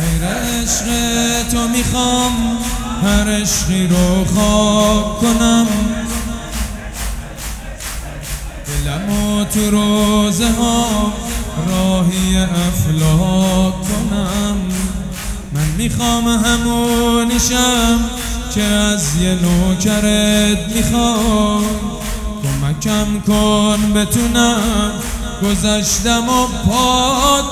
غیر عشق تو میخوام هر عشقی رو خواب کنم، دلمو تو روزه ها راهی افلاک کنم. من میخوام همونیشم که از یه نوکرت میخوام، کمکم کن بتونم گذشتم و پاک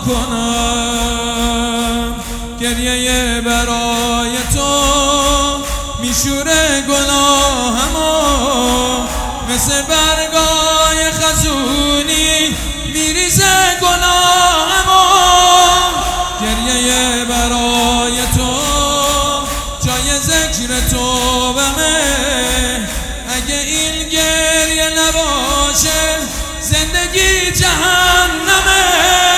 کنم. گریه برای تو میشوره گناهمو، مثل برگای خزونی میریزه گناهمو. گریه برای تو جای ذکر توبمه، اگه این گریه نباشه زندگی جهنمه.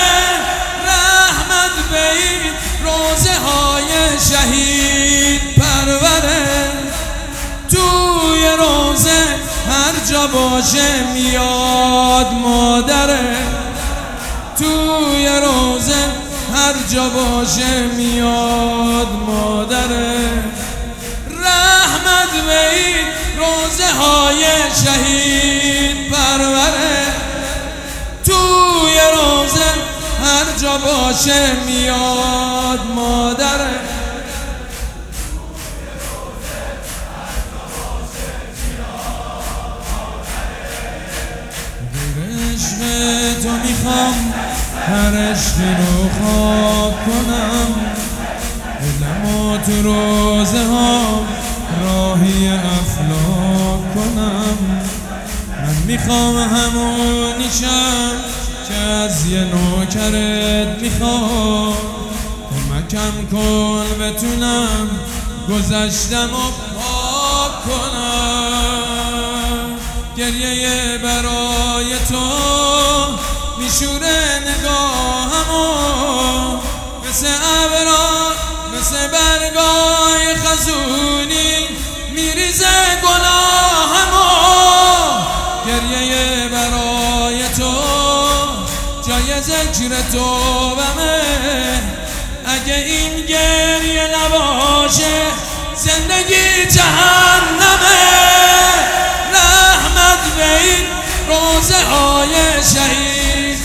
رحمت به این روزه های شهید پروره، توی روزه هر جا باشه میاد مادره. توی روزه هر جا باشه میاد مادره. رحمت به این روزه های شهید پروره، توی روزه هر جا باشه میاد مادره. عشق تو میخوام هر عشقی رو خواب کنم، دلمو تو روزه ها راهی افلاک کنم. من میخوام همونیشم که از یه نوکرت میخوام، کمکم کن بتونم گذشتم و پاک کنم. گریه برای تو میشوره نگاهمو، مثل ابرا مثل برگای خزونی میریزه گناهمو. گریه برای تو جای ذکر توبمه، اگه این گریه نباشه زندگی جهنمه. رحمت به این روزه های شهید،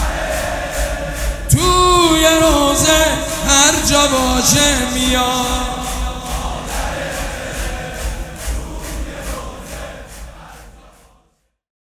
توی روزه هر جا باشه میاد